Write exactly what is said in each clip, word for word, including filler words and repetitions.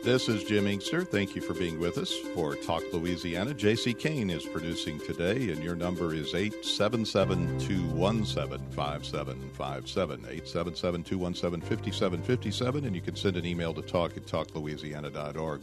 This is Jim Inkster. Thank you for being with us for Talk Louisiana. J C Kane is producing today, and your number is eight seven seven, two one seven, five seven five seven, eight seven seven, two one seven, five seven five seven, and you can send an email to talk at talk louisiana dot org.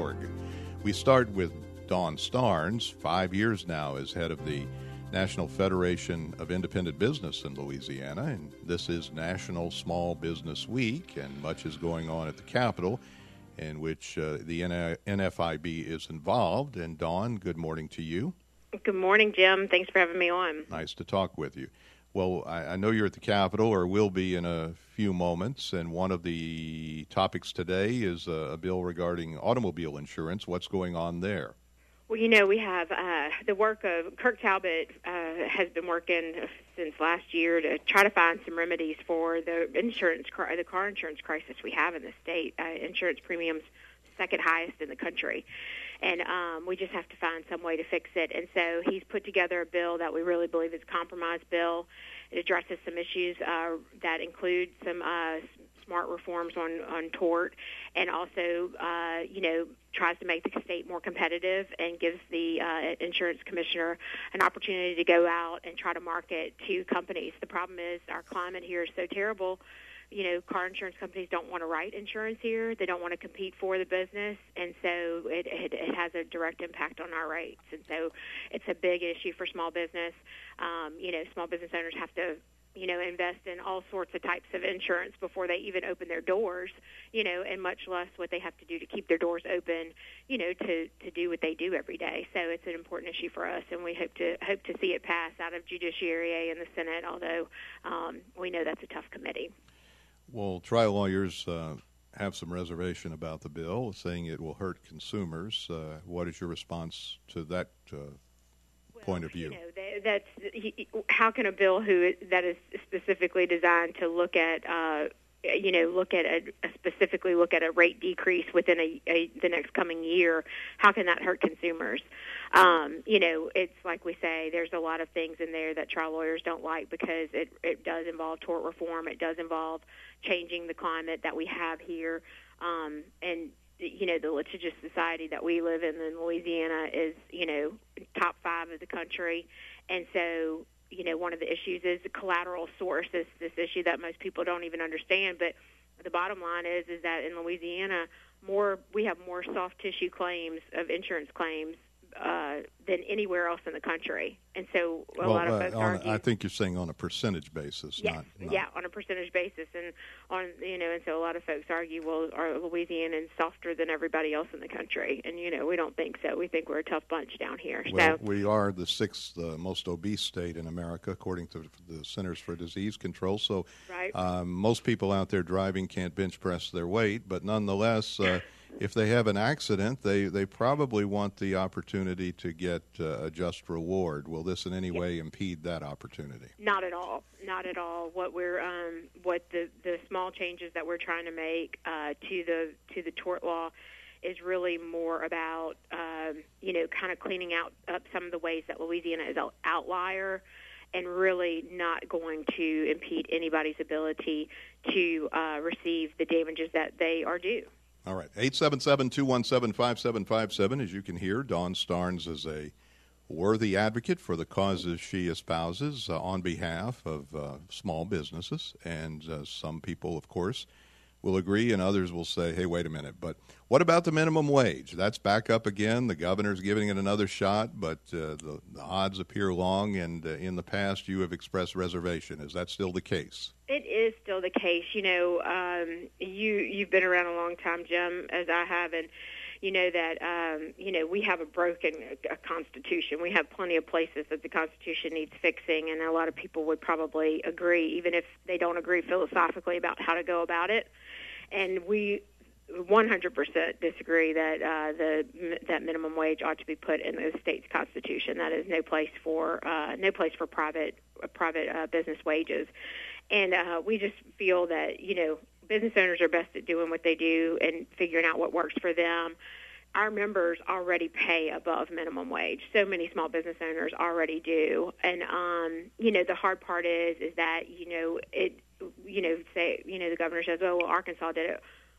We start with Dawn Starnes, five years now as head of the National Federation of Independent Business in Louisiana, and this is National Small Business Week, and much is going on at the Capitol, in which uh, the N F I B is involved. And Dawn, good morning to you. Good morning, Jim. Thanks for having me on. Nice to talk with you. Well, I, I know you're at the Capitol, or will be in a few moments, and one of the topics today is a, a bill regarding automobile insurance. What's going on there? Well, you know, we have uh, the work of Kirk Talbot uh, has been working since last year to try to find some remedies for the insurance, the car insurance crisis we have in the state. Uh, insurance premiums second highest in the country, and um, we just have to find some way to fix it. And so he's put together a bill that we really believe is a compromise bill. It addresses some issues uh, that include some uh, smart reforms on, on tort, and also, uh, you know, tries to make the state more competitive and gives the uh, insurance commissioner an opportunity to go out and try to market to companies. The problem is our climate here is so terrible. You know, car insurance companies don't want to write insurance here. They don't want to compete for the business, and so it, it, it has a direct impact on our rates. And so it's a big issue for small business. Um, you know, small business owners have to, you know, invest in all sorts of types of insurance before they even open their doors, you know, and much less what they have to do to keep their doors open, you know, to, to do what they do every day. So it's an important issue for us, and we hope to hope to see it pass out of Judiciary and the Senate, although um, we know that's a tough committee. Well, trial lawyers uh, have some reservation about the bill, saying it will hurt consumers. Uh, what is your response to that uh, well, point of view? You know, that's he, how can a bill who that is specifically designed to look at, uh, you know, look at a, specifically look at a rate decrease within a, a the next coming year? How can that hurt consumers? Um, you know, it's like we say, there's a lot of things in there that trial lawyers don't like because it it does involve tort reform. It does involve changing the climate that we have here, um, and you know, the litigious society that we live in in Louisiana is, you know, top five of the country. And so, you know, one of the issues is the collateral source, is this issue that most people don't even understand. But the bottom line is, is that in Louisiana, more we have more soft tissue claims of insurance claims uh, than anywhere else in the country. And so a well, lot of uh, folks on, argue. I think you're saying on a percentage basis. Yes, not, not. yeah, on a percentage basis, and on you know, and so a lot of folks argue, well, are Louisianans softer than everybody else in the country? And you know, we don't think so. We think we're a tough bunch down here. Well, so we are the sixth uh, most obese state in America, according to the Centers for Disease Control. So, right. um, most people out there driving can't bench press their weight, but nonetheless. Uh, If they have an accident, they, they probably want the opportunity to get uh, a just reward. Will this in any yes. way impede that opportunity? Not at all. Not at all. What we're um, what the, the small changes that we're trying to make uh, to the to the tort law is really more about um, you know kind of cleaning out up some of the ways that Louisiana is an outlier, and really not going to impede anybody's ability to uh, receive the damages that they are due. All right, eight seven seven, two one seven, five seven five seven. As you can hear, Dawn Starnes is a worthy advocate for the causes she espouses uh, on behalf of uh, small businesses. And uh, some people, of course, will agree, and others will say, hey, wait a minute. But what about the minimum wage? That's back up again. The governor's giving it another shot, but uh, the, the odds appear long, and uh, in the past you have expressed reservation. Is that still the case? It is still the case. You know, um, you, you've been around a long time, Jim, as I have, and you know that, um, you know, we have a broken uh, Constitution. We have plenty of places that the Constitution needs fixing, and a lot of people would probably agree, even if they don't agree philosophically about how to go about it. And we one hundred percent disagree that uh, the that minimum wage ought to be put in the state's constitution. That is no place for uh, no place for private uh, private uh, business wages. And uh, we just feel that, you know, business owners are best at doing what they do and figuring out what works for them. Our members already pay above minimum wage. So many small business owners already do. And, um, you know, the hard part is is that, you know, it, you know, say, you know, the governor says, oh, well, Arkansas did it.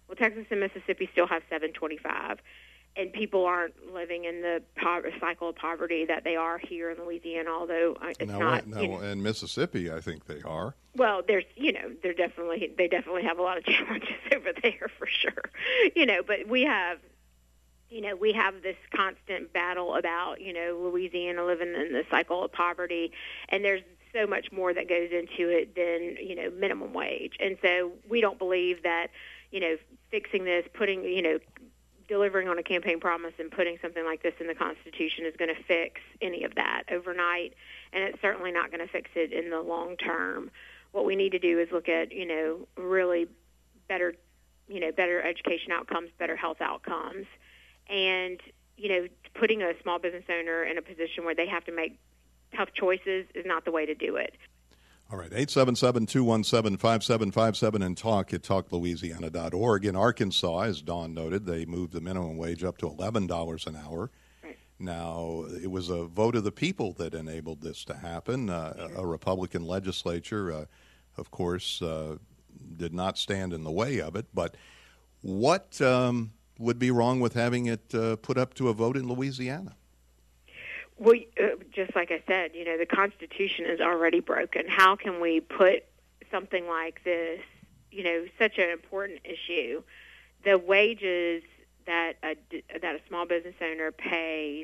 Well, Texas and Mississippi still have seven twenty-five, and people aren't living in the po- cycle of poverty that they are here in Louisiana, although it's now, not. Now, you know, in Mississippi, I think they are. Well, there's, you know, they're definitely, they definitely have a lot of challenges over there for sure, you know, but we have, you know, we have this constant battle about, you know, Louisiana living in the cycle of poverty, and there's so much more that goes into it than, you know, minimum wage. And so we don't believe that, you know, fixing this, putting, you know, delivering on a campaign promise and putting something like this in the Constitution is going to fix any of that overnight, and it's certainly not going to fix it in the long term. What we need to do is look at, you know, really better, you know, better education outcomes, better health outcomes, and, you know, putting a small business owner in a position where they have to make tough choices is not the way to do it. All right, eight seven seven, two one seven, five seven five seven and talk at talk louisiana dot org. In Arkansas, as Dawn noted, they moved the minimum wage up to eleven dollars an hour. Right. Now, it was a vote of the people that enabled this to happen. Uh, a Republican legislature, uh, of course, uh, did not stand in the way of it. But what um, would be wrong with having it uh, put up to a vote in Louisiana? Well, uh, just like I said, you know, the Constitution is already broken. How can we put something like this, you know, such an important issue, the wages that a, that a small business owner pays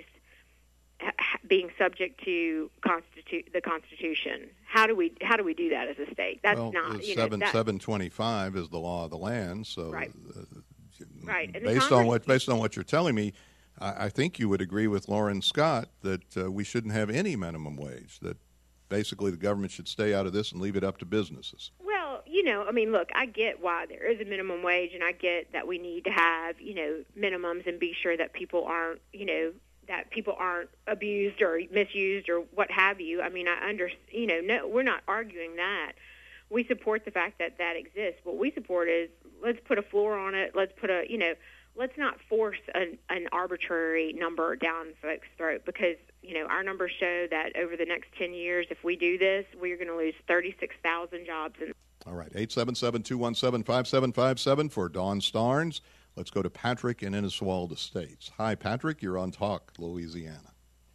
being subject to constitu- the Constitution? How do we how do we do that as a state? That's well, not you seven know, that, seven twenty five is the law of the land. So, right, uh, right. And based Congress, on what based on what you're telling me, I think you would agree with Lauren Scott that uh, we shouldn't have any minimum wage, that basically the government should stay out of this and leave it up to businesses. Well, you know, I mean, look, I get why there is a minimum wage, and I get that we need to have, you know, minimums and be sure that people aren't, you know, that people aren't abused or misused or what have you. I mean, I under, you know, no, we're not arguing that. We support the fact that that exists. What we support is let's put a floor on it. Let's put a, you know, let's not force an, an arbitrary number down folks' throat, because, you know, our numbers show that over the next ten years, if we do this, we're going to lose thirty-six thousand jobs. In- All right, eight seven seven, two one seven, five seven five seven for Dawn Starnes. Let's go to Patrick in Innisfail Estates. Hi, Patrick. You're on Talk Louisiana.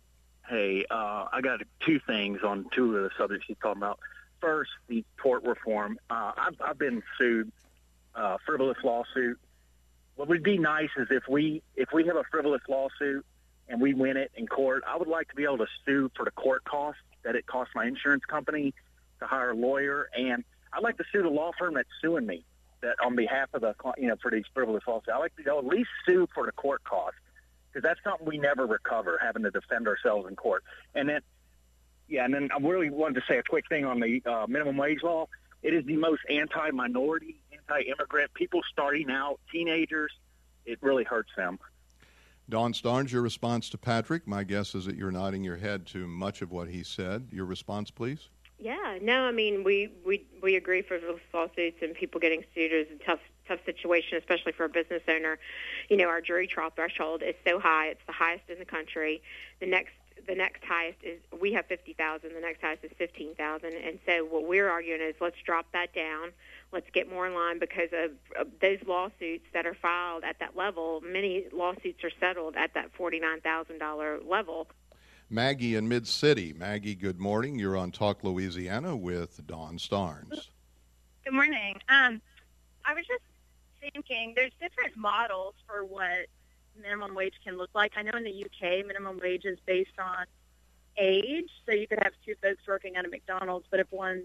Hey, uh, I got two things on two of the subjects you're talking about. First, the tort reform. Uh, I've, I've been sued, uh, frivolous lawsuit. What would be nice is if we if we have a frivolous lawsuit and we win it in court, I would like to be able to sue for the court costs that it costs my insurance company to hire a lawyer, and I'd like to sue the law firm that's suing me that on behalf of the you know for these frivolous lawsuits. I'd like to go at least sue for the court costs, because that's something we never recover, having to defend ourselves in court. And then, yeah, and then I really wanted to say a quick thing on the uh, minimum wage law. It is the most anti-minority, anti-immigrant, people starting out, teenagers. It really hurts them. Dawn Starnes, your response to Patrick. My guess is that you're nodding your head to much of what he said. Your response, please. Yeah, no, I mean, we, we, we agree for frivolous lawsuits and people getting sued is a tough tough situation, especially for a business owner. You know, our jury trial threshold is so high; it's the highest in the country. The next the next highest is we have fifty thousand. The next highest is fifteen thousand. And so what we're arguing is let's drop that down. Let's get more in line, because of, of those lawsuits that are filed at that level. Many lawsuits are settled at that forty-nine thousand dollars level. Maggie in Mid-City. Maggie, good morning. You're on Talk Louisiana with Dawn Starnes. Good morning. Um, I was just thinking there's different models for what minimum wage can look like. I know in the U K, minimum wage is based on age, so you could have two folks working at a McDonald's, but if one's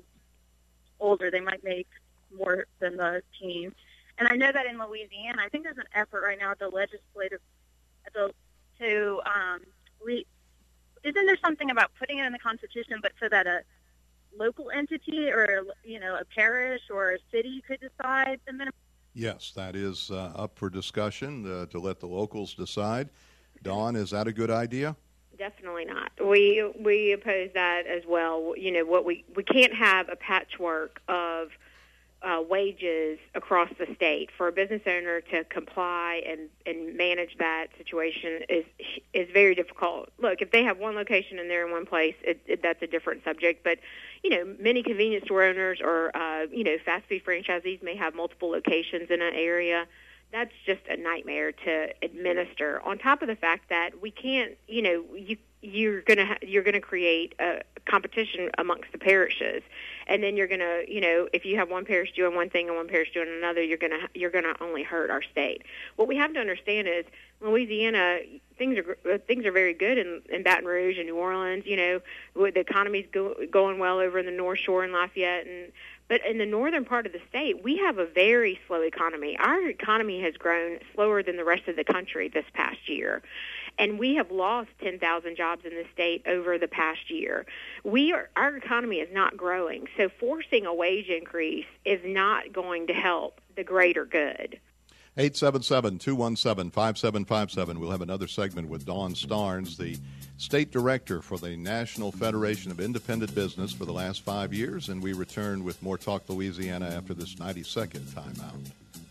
older, they might make more than the team. And I know that in Louisiana, I think there's an effort right now at the legislative at the, to um, re, isn't there something about putting it in the Constitution, but so that a local entity or, you know, a parish or a city could decide the minimum? Yes, that is uh, up for discussion uh, to let the locals decide. Dawn, is that a good idea? Definitely not. We we oppose that as well. You know, what we we can't have a patchwork of uh, wages across the state. For a business owner to comply and, and manage that situation is is very difficult. Look, if they have one location and they're in one place, it, it, that's a different subject. But, you know, many convenience store owners or, uh, you know, fast food franchisees may have multiple locations in an area. that's just a nightmare to administer. On top of the fact that we can't, you know, you you're gonna ha- you're gonna create a competition amongst the parishes, and then you're gonna, you know, if you have one parish doing one thing and one parish doing another, you're gonna you're gonna only hurt our state. What we have to understand is Louisiana, things are things are very good in, in Baton Rouge and New Orleans. You know, the economy's go, going well over in the North Shore and Lafayette, and but in the northern part of the state, we have a very slow economy. Our economy has grown slower than the rest of the country this past year. And we have lost ten thousand jobs in the state over the past year. We are, our economy is not growing, so forcing a wage increase is not going to help the greater good. eight seven seven, two one seven, five seven five seven. We'll have another segment with Dawn Starnes, the State Director for the National Federation of Independent Business for the last five years, and we return with more Talk Louisiana after this ninety-second timeout.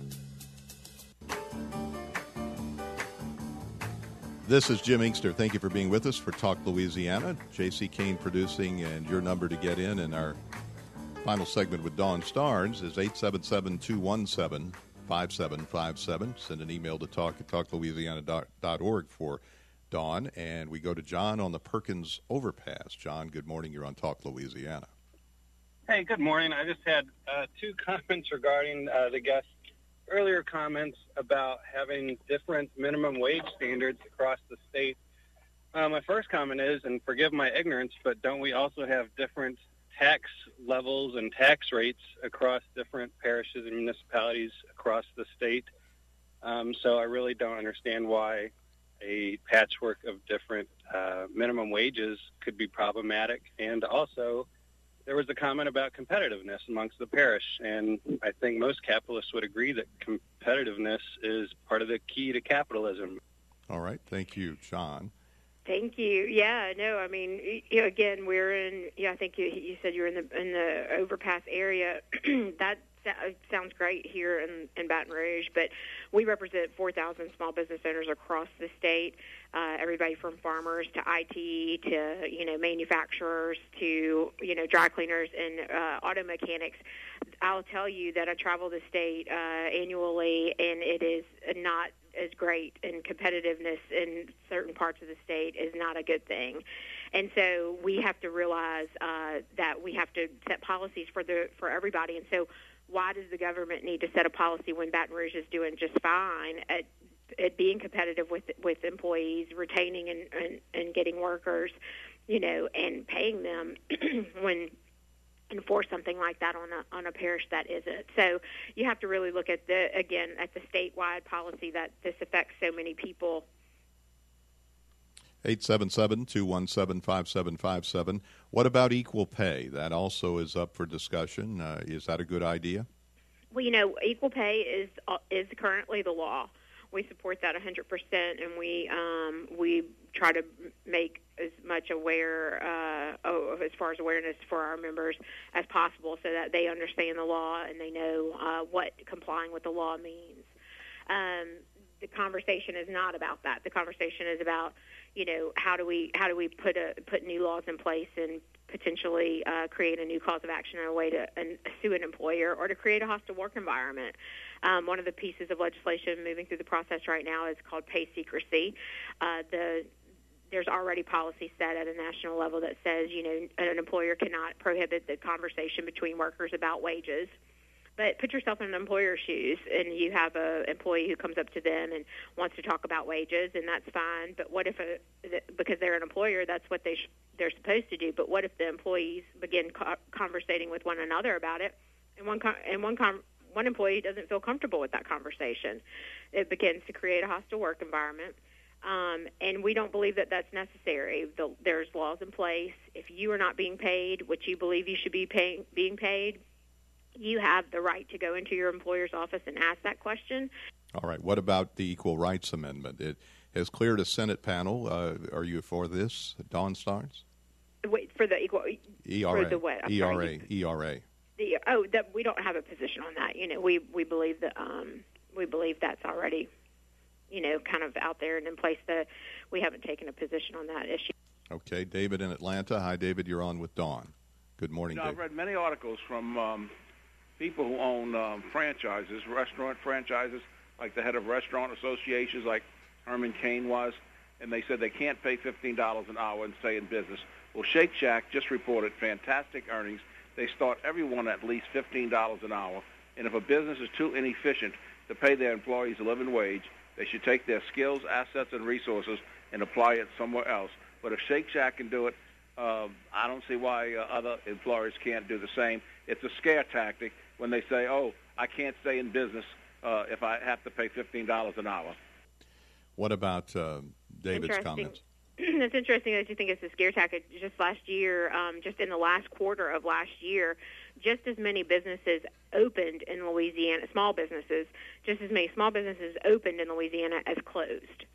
This is Jim Inkster. Thank you for being with us for Talk Louisiana. J C Kane producing, and your number to get in in our final segment with Dawn Starnes is eight seven seven, two one seven, five seven five seven. Send an email to talk at talk louisiana dot org for Dawn. And we go to John on the Perkins Overpass. John, good morning. You're on Talk Louisiana. Hey, good morning. I just had uh, two comments regarding uh, the guest earlier comments about having different minimum wage standards across the state. Uh, my first comment is, and forgive my ignorance, but don't we also have different tax levels and tax rates across different parishes and municipalities across the state? Um, so I really don't understand why a patchwork of different uh, minimum wages could be problematic. And also, there was a comment about competitiveness amongst the parish, and I think most capitalists would agree that competitiveness is part of the key to capitalism. All right. Thank you, John. Thank you. Yeah, no, I mean, you know, again, we're in, yeah, I think you, you said you're in the in the overpass area. That sounds great here in, in Baton Rouge, but we represent four thousand small business owners across the state, uh, everybody from farmers to I T to, you know, manufacturers to, you know, dry cleaners and uh, auto mechanics. I'll tell you that I travel the state uh, annually, and it is not as great, and competitiveness in certain parts of the state is not a good thing. And so we have to realize uh, that we have to set policies for the for everybody. And so why does the government need to set a policy when Baton Rouge is doing just fine at, at being competitive with with employees, retaining and, and, and getting workers, you know, and paying them when enforce something like that on a on a parish that isn't? So you have to really look at the again at the statewide policy that this affects so many people. eight seven seven, two one seven, five seven five seven. What about equal pay? That also is up for discussion. Uh, is that a good idea? Well, you know, equal pay is uh, is currently the law. We support that one hundred percent, and we um, we try to make as much aware uh, of, as far as awareness for our members as possible, so that they understand the law and they know uh, what complying with the law means. Um, the conversation is not about that. The conversation is about, you know, how do we how do we put a put new laws in place and potentially uh, create a new cause of action or a way to an, sue an employer or to create a hostile work environment. Um, one of the pieces of legislation moving through the process right now is called pay secrecy. Uh, the There's already policy set at a national level that says, you know, an employer cannot prohibit the conversation between workers about wages. But put yourself in an employer's shoes, and you have an employee who comes up to them and wants to talk about wages, and that's fine. But what if, a, because they're an employer, that's what they sh- they're supposed to do. But what if the employees begin co- conversating with one another about it, and one con- and one con- one employee doesn't feel comfortable with that conversation? It begins to create a hostile work environment. Um, and we don't believe that that's necessary. The, there's laws in place. If you are not being paid what you believe you should be paying, being paid, you have the right to go into your employer's office and ask that question. All right. What about the Equal Rights Amendment? It has cleared a Senate panel. Uh, are you for this, Dawn Starnes? Wait, for the equal E R A. For the what? I'm E R A. sorry. E R A. The, oh, that we don't have a position on that. You know, we we believe that um, we believe that's already, you know, kind of out there and in place. That we haven't taken a position on that issue. Okay, David in Atlanta. Hi, David. You're on with Dawn. Good morning, you know, David. I've read many articles from um, people who own um, franchises, restaurant franchises, like the head of restaurant associations, like Herman Cain was, and they said they can't pay fifteen dollars an hour and stay in business. Well, Shake Shack just reported fantastic earnings. They start everyone at least fifteen dollars an hour, and if a business is too inefficient to pay their employees a living wage, they should take their skills, assets, and resources and apply it somewhere else. But if Shake Shack can do it, uh, I don't see why uh, other employers can't do the same. It's a scare tactic when they say, oh, I can't stay in business uh, if I have to pay fifteen dollars an hour. What about uh, David's comments? It's interesting that you think it's a scare tactic. Just last year, um, just in the last quarter of last year, just as many businesses opened in Louisiana, small businesses, just as many small businesses opened in Louisiana as closed.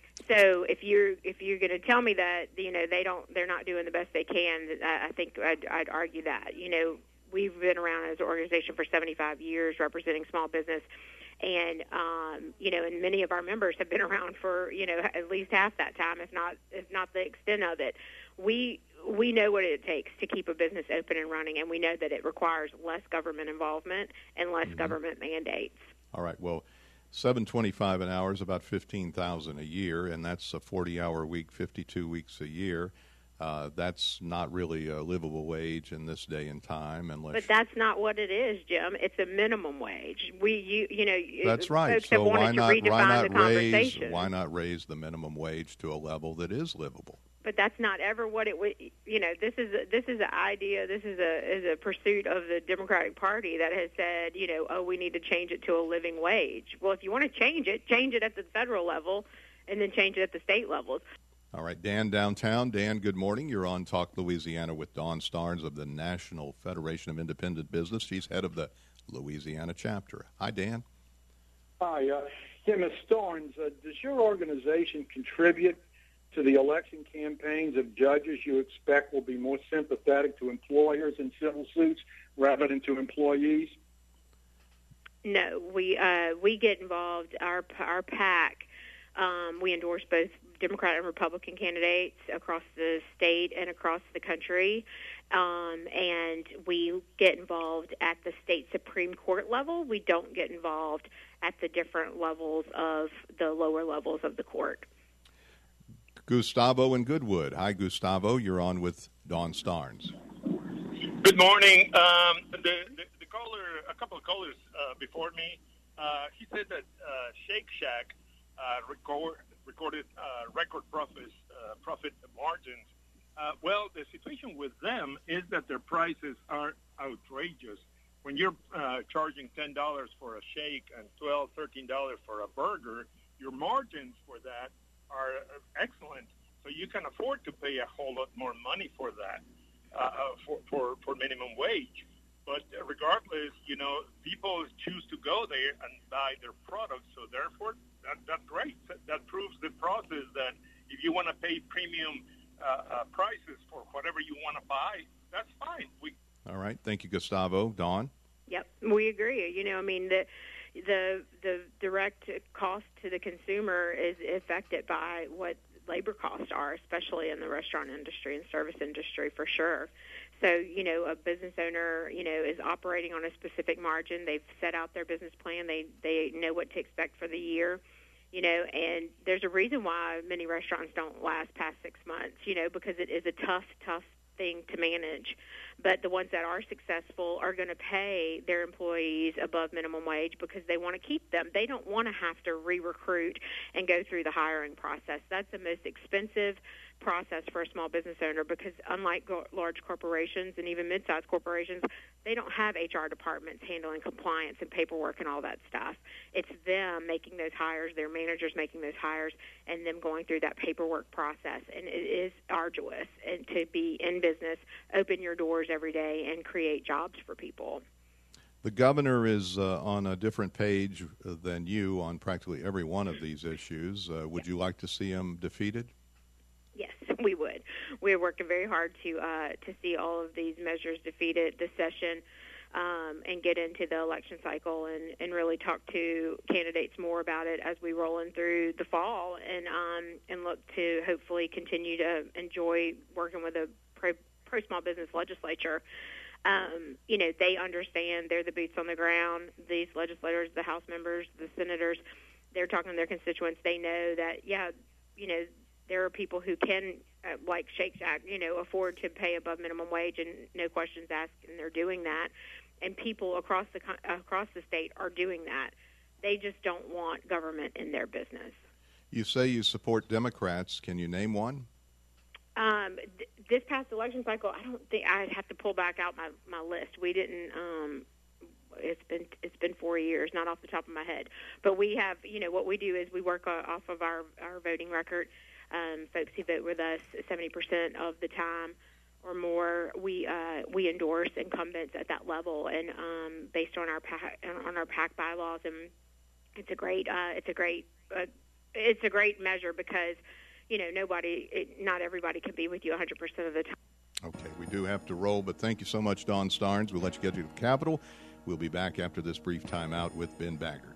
So if you're if you're going to tell me that, you know, they don't they're not doing the best they can, I, I think I'd, I'd argue that. You know, we've been around as an organization for seventy-five years representing small business. And, um, you know, and many of our members have been around for, you know, at least half that time, if not if not the extent of it. We we know what it takes to keep a business open and running, and we know that it requires less government involvement and less mm-hmm. government mandates. All right. Well, seven twenty-five an hour is about fifteen thousand dollars a year, and that's a forty-hour week, fifty-two weeks a year. Uh, that's not really a livable wage in this day and time, unless. But that's not what it is, Jim. It's a minimum wage. We, you, you know. That's right. So why not, why not raise why not raise the minimum wage to a level that is livable? But that's not ever what it would. You know, this is a, this is an idea. This is a is a pursuit of the Democratic Party that has said, you know, oh, we need to change it to a living wage. Well, if you want to change it, change it at the federal level, and then change it at the state levels. All right, Dan downtown. Dan, good morning. You're on Talk Louisiana with Dawn Starnes of the National Federation of Independent Business. She's head of the Louisiana chapter. Hi, Dan. Hi. Uh, yeah, Miz Starnes, uh, does your organization contribute to the election campaigns of judges you expect will be more sympathetic to employers in civil suits rather than to employees? No, we uh, we get involved. Our our PAC, um, we endorse both Democrat and Republican candidates across the state and across the country, um, and we get involved at the state Supreme Court level. We don't get involved at the different levels of the lower levels of the court. Gustavo in Goodwood. Hi, Gustavo. You're on with Dawn Starnes. Good morning. Um, the, the, the caller, a couple of callers uh, before me, uh, he said that uh, Shake Shack uh, record, recorded uh, record profits, uh, profit margins. Uh, well, the situation with them is that their prices are outrageous. When you're uh, charging ten dollars for a shake and twelve dollars, thirteen dollars for a burger, your margins for that are excellent. So you can afford to pay a whole lot more money for that, uh, for, for, for minimum wage. But regardless, you know, people choose to go there and buy their products. So therefore, that, that's great. That, that proves the process that if you want to pay premium uh, uh, prices for whatever you want to buy, that's fine. We All right. Thank you, Gustavo. Dawn? Yep, we agree. You know, I mean, the the the direct cost to the consumer is affected by what labor costs are, especially in the restaurant industry and service industry for sure. So, you know, a business owner, you know, is operating on a specific margin. They've set out their business plan. They they know what to expect for the year, you know, and there's a reason why many restaurants don't last past six months, you know, because it is a tough, tough thing to manage. But the ones that are successful are going to pay their employees above minimum wage because they want to keep them. They don't want to have to re-recruit and go through the hiring process. That's the most expensive process for a small business owner because unlike go- large corporations and even mid-sized corporations, they don't have H R departments handling compliance and paperwork and all that stuff. It's them making those hires, their managers making those hires, and them going through that paperwork process. And it is arduous. And to be in business, open your doors every day and create jobs for people. The governor is uh, on a different page than you on practically every one of these issues. Uh, would yes. you like to see him defeated? Yes, we would. We're working very hard to uh, to see all of these measures defeated this session um, and get into the election cycle and, and really talk to candidates more about it as we roll in through the fall and um, and look to hopefully continue to enjoy working with a pro, pro small business legislature. Um, you know, they understand, they're the boots on the ground. These legislators, the House members, the senators, they're talking to their constituents. They know that, yeah, you know, there are people who can, uh, like Shake Shack, you know, afford to pay above minimum wage and no questions asked, and they're doing that. And people across the across the state are doing that. They just don't want government in their business. You say you support Democrats. Can you name one? Um, th- this past election cycle, I don't think I'd have to pull back out my, my list. We didn't. Um, it's been it's been four years, not off the top of my head. But we have, you know, what we do is we work uh, off of our, our voting record. Um, folks who vote with us seventy percent of the time or more, we uh, we endorse incumbents at that level, and um, based on our PAC, on our PAC bylaws, and it's a great uh, it's a great uh, it's a great measure because, you know, nobody, it, not everybody can be with you one hundred percent of the time. Okay, we do have to roll, but thank you so much, Dawn Starnes. We'll let you get to the Capitol. We'll be back after this brief timeout with Ben Bagger.